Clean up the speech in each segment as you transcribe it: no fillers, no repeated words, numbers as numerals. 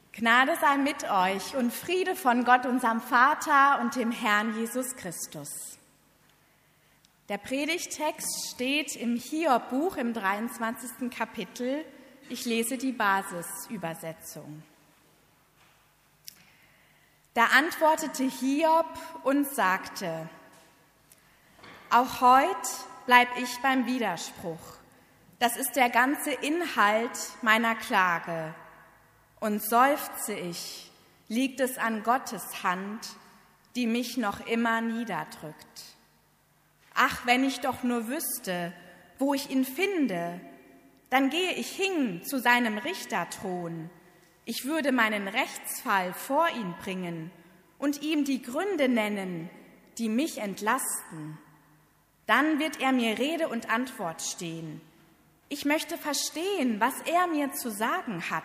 Gnade sei mit euch und Friede von Gott, unserem Vater und dem Herrn Jesus Christus. Der Predigttext steht im Hiob-Buch im 23. Kapitel. Ich lese die Basisübersetzung. Da antwortete Hiob und sagte: Auch heut bleib ich beim Widerspruch. Das ist der ganze Inhalt meiner Klage. Und seufze ich, liegt es an Gottes Hand, die mich noch immer niederdrückt. Ach, wenn ich doch nur wüsste, wo ich ihn finde, dann gehe ich hin zu seinem Richterthron. Ich würde meinen Rechtsfall vor ihn bringen und ihm die Gründe nennen, die mich entlasten. Dann wird er mir Rede und Antwort stehen. Ich möchte verstehen, was er mir zu sagen hat.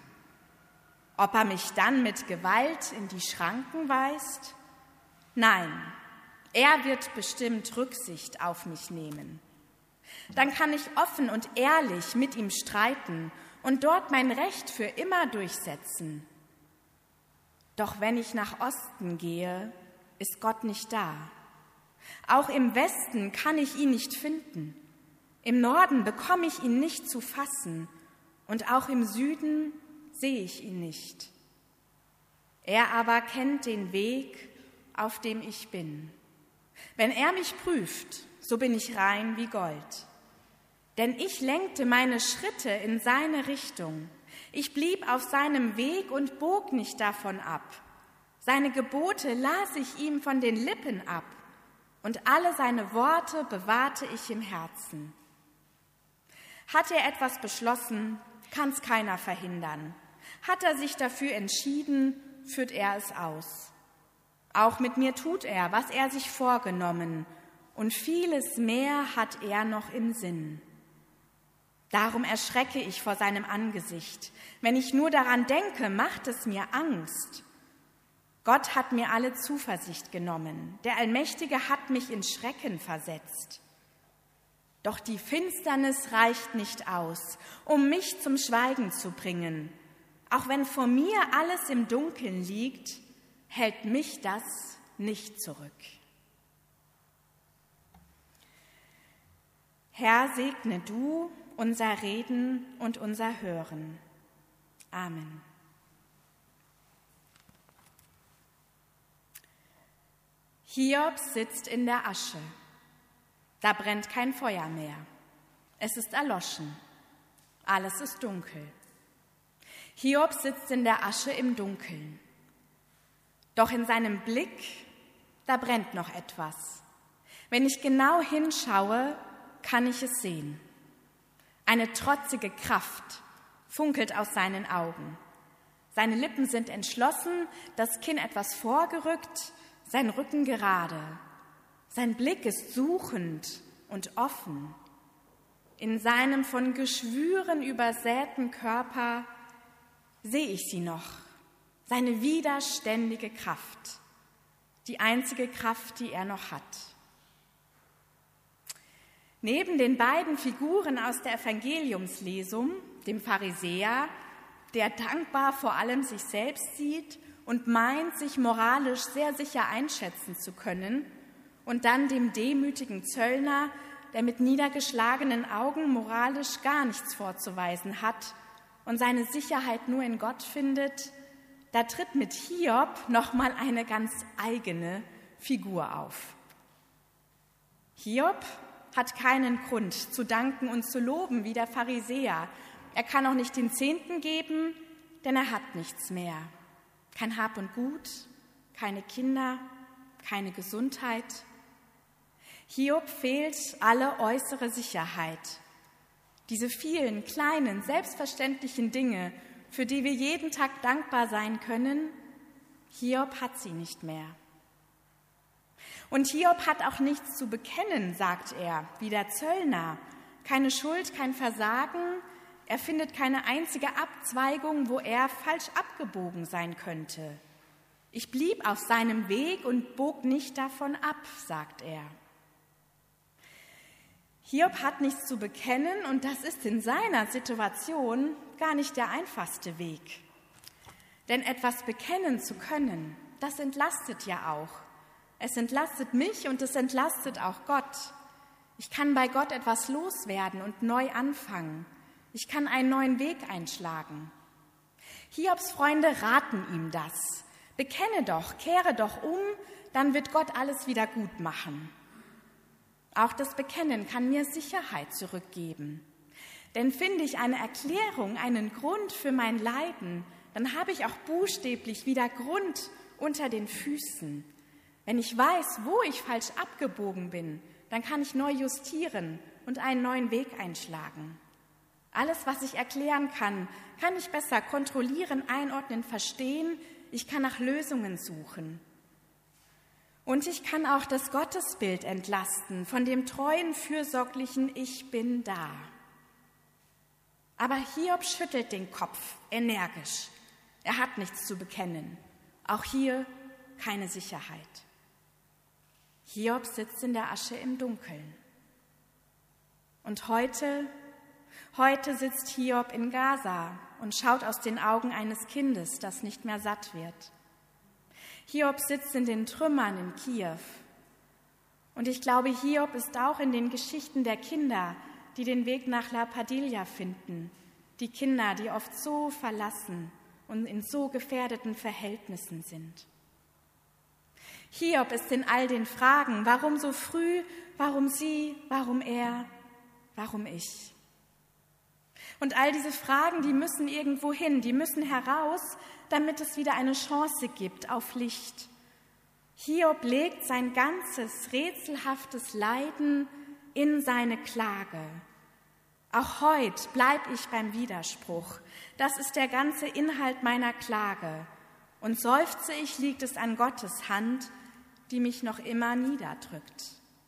Ob er mich dann mit Gewalt in die Schranken weist? Nein, er wird bestimmt Rücksicht auf mich nehmen. Dann kann ich offen und ehrlich mit ihm streiten und dort mein Recht für immer durchsetzen. Doch wenn ich nach Osten gehe, ist Gott nicht da. Auch im Westen kann ich ihn nicht finden. Im Norden bekomme ich ihn nicht zu fassen und auch im Süden sehe ich ihn nicht. Er aber kennt den Weg, auf dem ich bin. Wenn er mich prüft, so bin ich rein wie Gold. Denn ich lenkte meine Schritte in seine Richtung. Ich blieb auf seinem Weg und bog nicht davon ab. Seine Gebote las ich ihm von den Lippen ab, und alle seine Worte bewahrte ich im Herzen. Hat er etwas beschlossen, kann's keiner verhindern. Hat er sich dafür entschieden, führt er es aus. Auch mit mir tut er, was er sich vorgenommen, und vieles mehr hat er noch im Sinn. Darum erschrecke ich vor seinem Angesicht. Wenn ich nur daran denke, macht es mir Angst. Gott hat mir alle Zuversicht genommen. Der Allmächtige hat mich in Schrecken versetzt. Doch die Finsternis reicht nicht aus, um mich zum Schweigen zu bringen. Auch wenn vor mir alles im Dunkeln liegt, hält mich das nicht zurück. Herr, segne du unser Reden und unser Hören. Amen. Hiob sitzt in der Asche. Da brennt kein Feuer mehr. Es ist erloschen. Alles ist dunkel. Hiob sitzt in der Asche im Dunkeln. Doch in seinem Blick, da brennt noch etwas. Wenn ich genau hinschaue, kann ich es sehen. Eine trotzige Kraft funkelt aus seinen Augen. Seine Lippen sind entschlossen, das Kinn etwas vorgerückt, sein Rücken gerade. Sein Blick ist suchend und offen. In seinem von Geschwüren übersäten Körper sehe ich sie noch, seine widerständige Kraft, die einzige Kraft, die er noch hat. Neben den beiden Figuren aus der Evangeliumslesung, dem Pharisäer, der dankbar vor allem sich selbst sieht und meint, sich moralisch sehr sicher einschätzen zu können, und dann dem demütigen Zöllner, der mit niedergeschlagenen Augen moralisch gar nichts vorzuweisen hat und seine Sicherheit nur in Gott findet, da tritt mit Hiob nochmal eine ganz eigene Figur auf. Hiob hat keinen Grund zu danken und zu loben wie der Pharisäer. Er kann auch nicht den Zehnten geben, denn er hat nichts mehr. Kein Hab und Gut, keine Kinder, keine Gesundheit. Hiob fehlt alle äußere Sicherheit. Diese vielen kleinen, selbstverständlichen Dinge, für die wir jeden Tag dankbar sein können, Hiob hat sie nicht mehr. Und Hiob hat auch nichts zu bekennen, sagt er, wie der Zöllner. Keine Schuld, kein Versagen. Er findet keine einzige Abzweigung, wo er falsch abgebogen sein könnte. Ich blieb auf seinem Weg und bog nicht davon ab, sagt er. Hiob hat nichts zu bekennen und das ist in seiner Situation gar nicht der einfachste Weg. Denn etwas bekennen zu können, das entlastet ja auch. Es entlastet mich und es entlastet auch Gott. Ich kann bei Gott etwas loswerden und neu anfangen. Ich kann einen neuen Weg einschlagen. Hiobs Freunde raten ihm das. Bekenne doch, kehre doch um, dann wird Gott alles wieder gut machen. Auch das Bekennen kann mir Sicherheit zurückgeben. Denn finde ich eine Erklärung, einen Grund für mein Leiden, dann habe ich auch buchstäblich wieder Grund unter den Füßen. Wenn ich weiß, wo ich falsch abgebogen bin, dann kann ich neu justieren und einen neuen Weg einschlagen. Alles, was ich erklären kann, kann ich besser kontrollieren, einordnen, verstehen. Ich kann nach Lösungen suchen. Und ich kann auch das Gottesbild entlasten von dem treuen, fürsorglichen Ich bin da. Aber Hiob schüttelt den Kopf energisch. Er hat nichts zu bekennen. Auch hier keine Sicherheit. Hiob sitzt in der Asche im Dunkeln. Und heute sitzt Hiob in Gaza und schaut aus den Augen eines Kindes, das nicht mehr satt wird. Hiob sitzt in den Trümmern in Kiew. Und ich glaube, Hiob ist auch in den Geschichten der Kinder, die den Weg nach La Padilla finden. Die Kinder, die oft so verlassen und in so gefährdeten Verhältnissen sind. Hiob ist in all den Fragen, warum so früh, warum sie, warum er, warum ich. Und all diese Fragen, die müssen irgendwo hin, die müssen heraus, damit es wieder eine Chance gibt auf Licht. Hiob legt sein ganzes rätselhaftes Leiden in seine Klage. Auch heute bleibe ich beim Widerspruch. Das ist der ganze Inhalt meiner Klage. Und seufze ich, liegt es an Gottes Hand, die mich noch immer niederdrückt.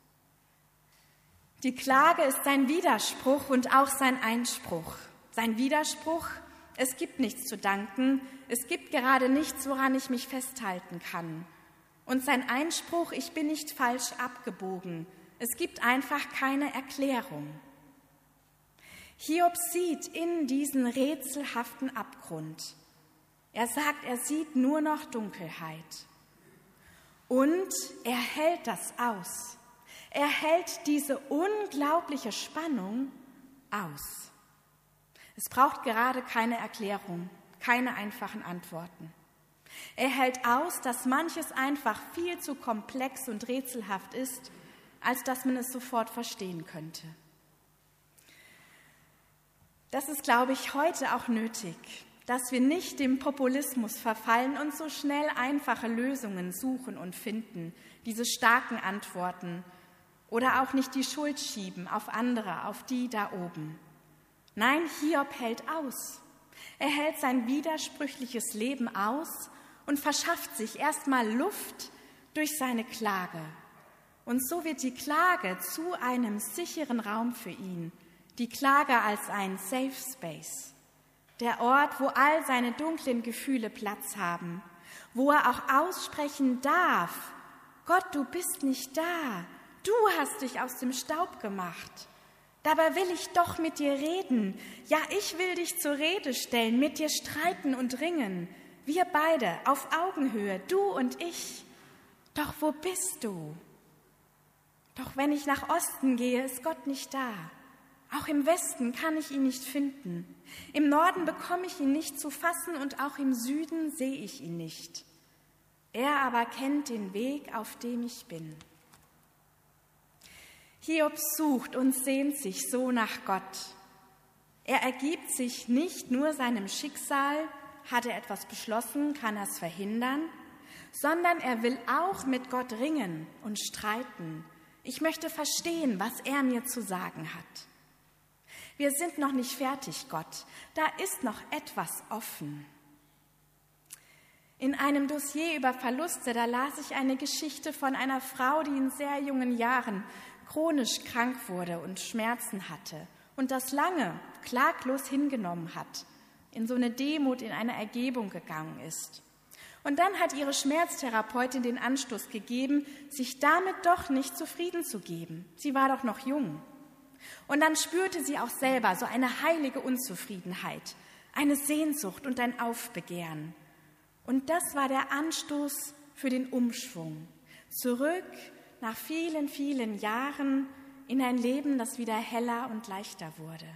Die Klage ist sein Widerspruch und auch sein Einspruch. Sein Widerspruch: Es gibt nichts zu danken, es gibt gerade nichts, woran ich mich festhalten kann. Und sein Einspruch: Ich bin nicht falsch abgebogen, es gibt einfach keine Erklärung. Hiob sieht in diesen rätselhaften Abgrund. Er sagt, er sieht nur noch Dunkelheit. Und er hält das aus. Er hält diese unglaubliche Spannung aus. Es braucht gerade keine Erklärung, keine einfachen Antworten. Er hält aus, dass manches einfach viel zu komplex und rätselhaft ist, als dass man es sofort verstehen könnte. Das ist, glaube ich, heute auch nötig, dass wir nicht dem Populismus verfallen und so schnell einfache Lösungen suchen und finden, diese starken Antworten, oder auch nicht die Schuld schieben auf andere, auf die da oben. Nein, Hiob hält aus. Er hält sein widersprüchliches Leben aus und verschafft sich erstmal Luft durch seine Klage. Und so wird die Klage zu einem sicheren Raum für ihn, die Klage als ein Safe Space. Der Ort, wo all seine dunklen Gefühle Platz haben, wo er auch aussprechen darf: Gott, du bist nicht da, du hast dich aus dem Staub gemacht. Dabei will ich doch mit dir reden, ja, ich will dich zur Rede stellen, mit dir streiten und ringen, wir beide auf Augenhöhe, du und ich. Doch wo bist du? Doch wenn ich nach Osten gehe, ist Gott nicht da. Auch im Westen kann ich ihn nicht finden. Im Norden bekomme ich ihn nicht zu fassen und auch im Süden sehe ich ihn nicht. Er aber kennt den Weg, auf dem ich bin. Hiob sucht und sehnt sich so nach Gott. Er ergibt sich nicht nur seinem Schicksal, hat er etwas beschlossen, kann er es verhindern, sondern er will auch mit Gott ringen und streiten. Ich möchte verstehen, was er mir zu sagen hat. Wir sind noch nicht fertig, Gott. Da ist noch etwas offen. In einem Dossier über Verluste, da las ich eine Geschichte von einer Frau, die in sehr jungen Jahren chronisch krank wurde und Schmerzen hatte und das lange klaglos hingenommen hat, in so eine Demut, in eine Ergebung gegangen ist. Und dann hat ihre Schmerztherapeutin den Anstoß gegeben, sich damit doch nicht zufrieden zu geben. Sie war doch noch jung. Und dann spürte sie auch selber so eine heilige Unzufriedenheit, eine Sehnsucht und ein Aufbegehren. Und das war der Anstoß für den Umschwung. Zurück nach vielen, vielen Jahren in ein Leben, das wieder heller und leichter wurde.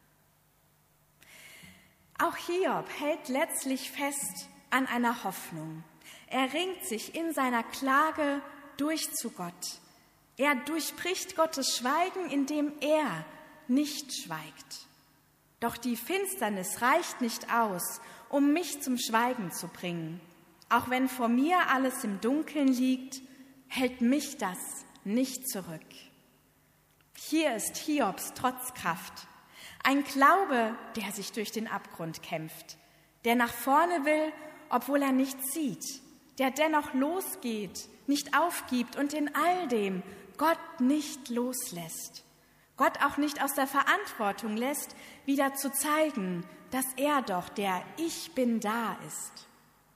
Auch Hiob hält letztlich fest an einer Hoffnung. Er ringt sich in seiner Klage durch zu Gott. Er durchbricht Gottes Schweigen, indem er nicht schweigt. Doch die Finsternis reicht nicht aus, um mich zum Schweigen zu bringen. Auch wenn vor mir alles im Dunkeln liegt, hält mich das nicht zurück. Hier ist Hiobs Trotzkraft, ein Glaube, der sich durch den Abgrund kämpft, der nach vorne will, obwohl er nichts sieht, der dennoch losgeht, nicht aufgibt und in all dem Gott nicht loslässt. Gott auch nicht aus der Verantwortung lässt, wieder zu zeigen, dass er doch der Ich bin da ist.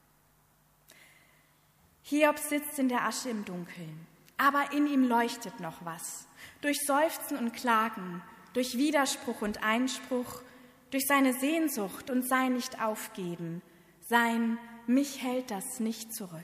Hiob sitzt in der Asche im Dunkeln, aber in ihm leuchtet noch was. Durch Seufzen und Klagen, durch Widerspruch und Einspruch, durch seine Sehnsucht und sein Nicht-Aufgeben, sein Mich hält das nicht zurück.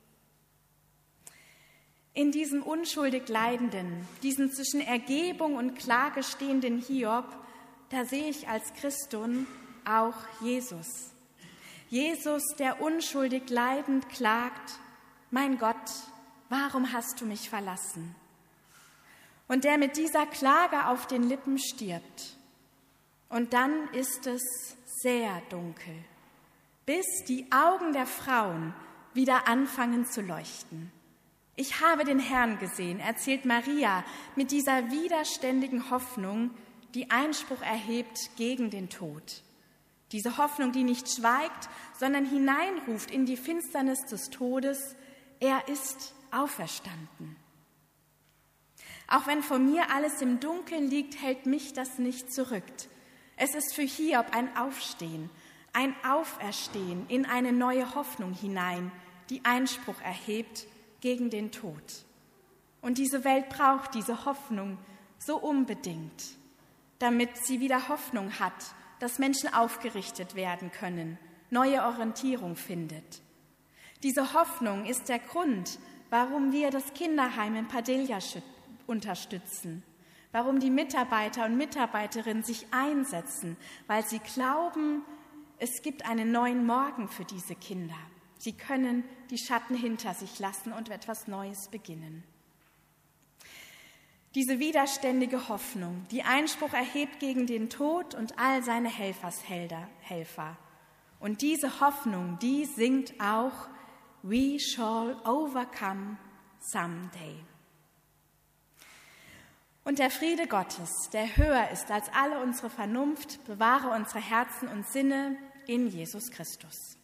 In diesem unschuldig Leidenden, diesem zwischen Ergebung und Klage stehenden Hiob, da sehe ich als Christin auch Jesus. Jesus, der unschuldig leidend klagt, mein Gott, warum hast du mich verlassen? Und der mit dieser Klage auf den Lippen stirbt. Und dann ist es sehr dunkel, bis die Augen der Frauen wieder anfangen zu leuchten. Ich habe den Herrn gesehen, erzählt Maria mit dieser widerständigen Hoffnung, die Einspruch erhebt gegen den Tod. Diese Hoffnung, die nicht schweigt, sondern hineinruft in die Finsternis des Todes, er ist auferstanden. Auch wenn vor mir alles im Dunkeln liegt, hält mich das nicht zurück. Es ist für Hiob ein Aufstehen, ein Auferstehen in eine neue Hoffnung hinein, die Einspruch erhebt gegen den Tod. Und diese Welt braucht diese Hoffnung so unbedingt, damit sie wieder Hoffnung hat, dass Menschen aufgerichtet werden können, neue Orientierung findet. Diese Hoffnung ist der Grund, warum wir das Kinderheim in Padilla unterstützen, warum die Mitarbeiter und Mitarbeiterinnen sich einsetzen, weil sie glauben, es gibt einen neuen Morgen für diese Kinder. Sie können die Schatten hinter sich lassen und etwas Neues beginnen. Diese widerständige Hoffnung, die Einspruch erhebt gegen den Tod und all seine Helfer. Und diese Hoffnung, die singt auch, We shall overcome someday. Und der Friede Gottes, der höher ist als alle unsere Vernunft, bewahre unsere Herzen und Sinne in Jesus Christus.